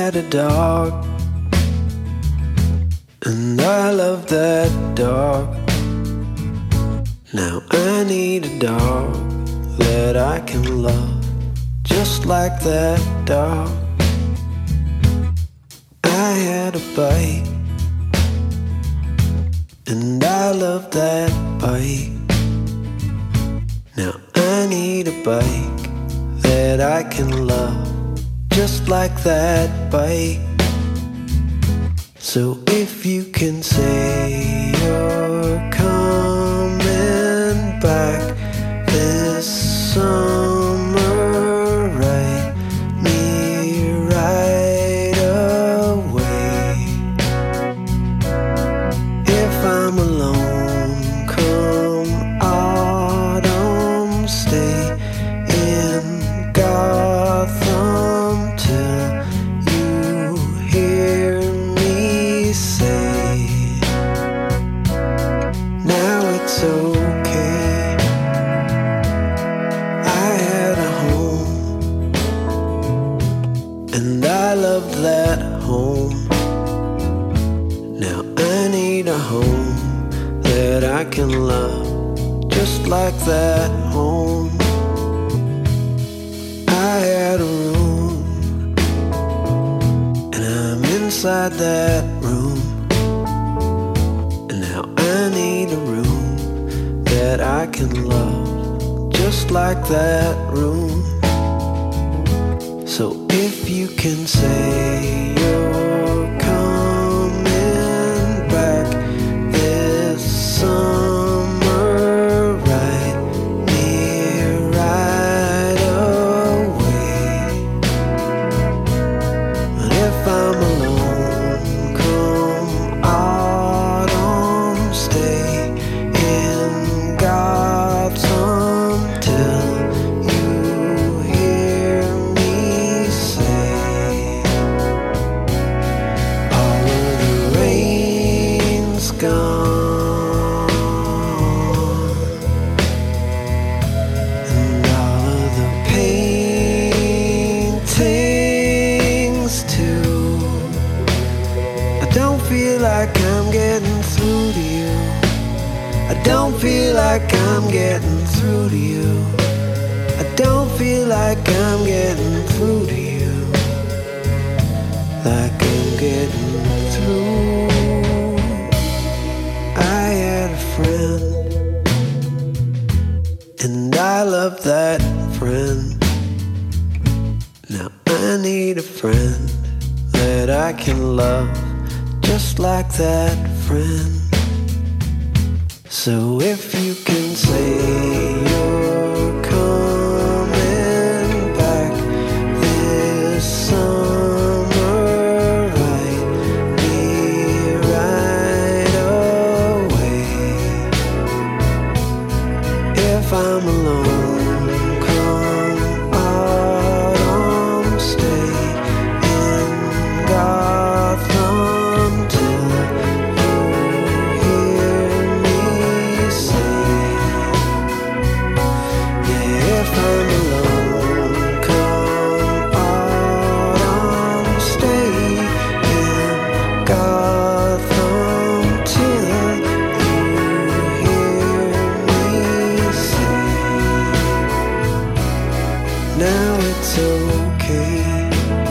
had a dog, and I love that dog. Now I need a dog that I can love, just like that dog. I had a bike, and I love that bike. Now I need a bike that I can love, just like that bike. So if you can say you're coming back this summer, write me right away. If I'm alone come autumn, stay in Gotham till you hear me say, now it's okay. I had a home, and I love that home. Now I need a home that I can love, just like that home. I had a room, and I'm inside that room. And now I need a room that I can love, just like that room. So if you can say you're coming back this summer, write me right away. And if I'm alone come autumn, stay in Gotham till you hear me say, all of the rain's gone, and all of the paintings too. I don't feel like I'm getting through to you. I don't feel like I'm getting through to you. I don't feel like I'm getting through to you, like I'm getting through. I had a friend, and I love that friend. Now I need a friend that I can love, just like that friend. So if you can say you're coming back this summer, write me right away. If I'm alone come autumn, stay in Gotham till you hear me say, yeah, if I'm alone come autumn, stay in Gotham till you hear me say, now it's okay.